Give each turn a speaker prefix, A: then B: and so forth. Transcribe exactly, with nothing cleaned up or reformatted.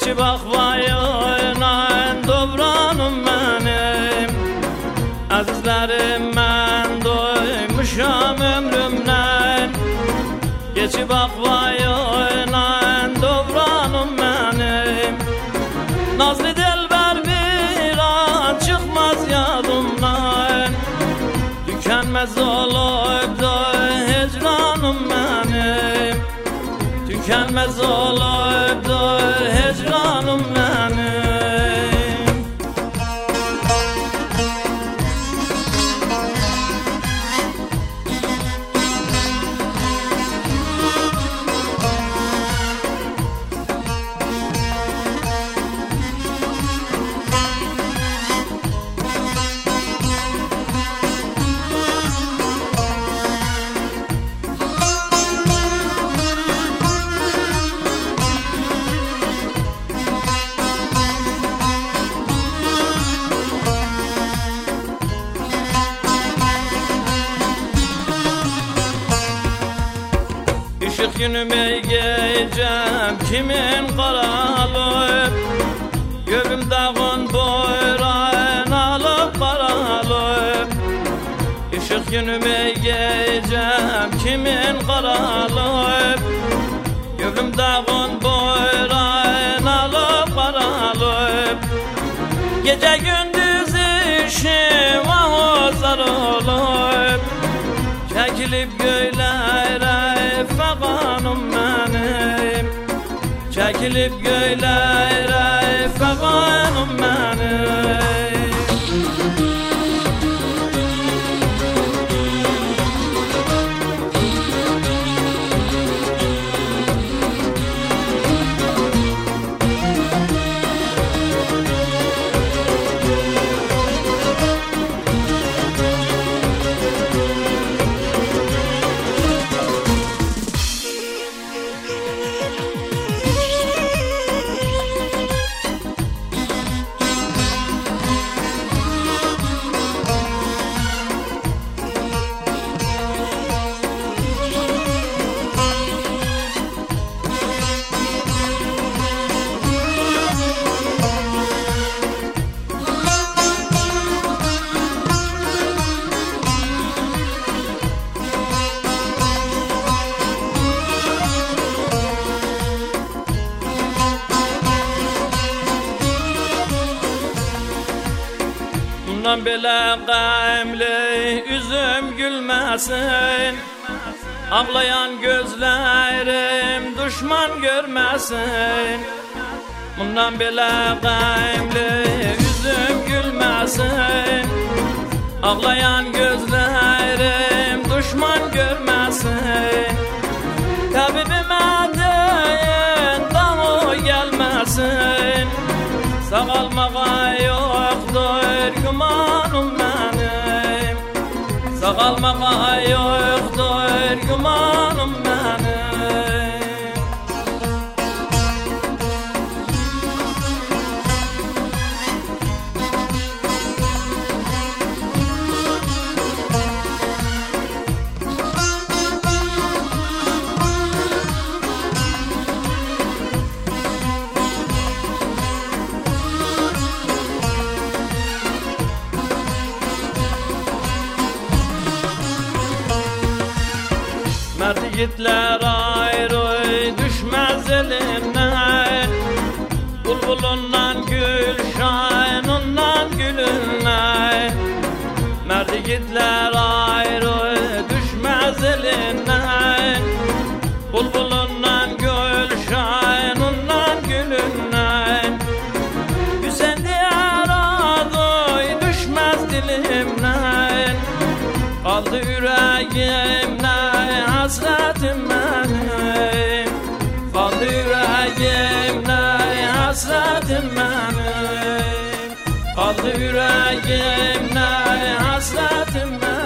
A: Geçip bak vay oynan dobranım benim. Azizlerim ben doymuşam ömrümden. Geçip bak vay oynan dobranım benim. Nazlı delber bir an çıkmaz yadımdan. Tükenmez olup da hecranım benim. Tükenmez olup da hecranım benim. Işık günüme gecem kimin karalıp, göğüm dağın boyran alıp karalıp. Işık günüme gecem kimin karalıp, göğüm dağın boyran alıp karalıp. Gece gündüz işim ahuzar olup, çekilip göylere feganım benim. Çekilip göylere feganım benim. Bundan belə qəmli üzüm gülməsin, ağlayan gözlerim düşman görməsin. Bundan belə qəmli üzüm gülməsin, ağlayan gözlerim düşman görməsin. Təbibimə deyin dağı gəlməsin, sağalmağa yoktur gümanım benim. Sağalmağa yoktur gümanım benim. Mert yiğitler ayrı düşmez elimden, bulbulundan gülşanından gülünler. Mert yiğitler ayrı düşmez elinden, bulbulundan gülşanından gülünler. Hüseyin diyar adı düşmez dilimden, kaldı yüreğimden hasretim benim. Kaldı yüreğimde hasretim benim. Kaldı yüreğimde hasretim benim.